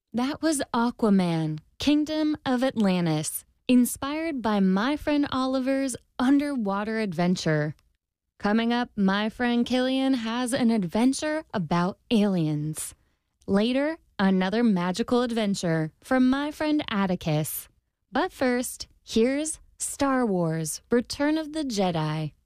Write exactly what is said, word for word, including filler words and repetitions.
That was Aquaman, Kingdom of Atlantis, inspired by my friend Oliver's underwater adventure. Coming up, my friend Killian has an adventure about aliens. Later, another magical adventure from my friend Atticus. But first, here's Star Wars: Return of the Jedi.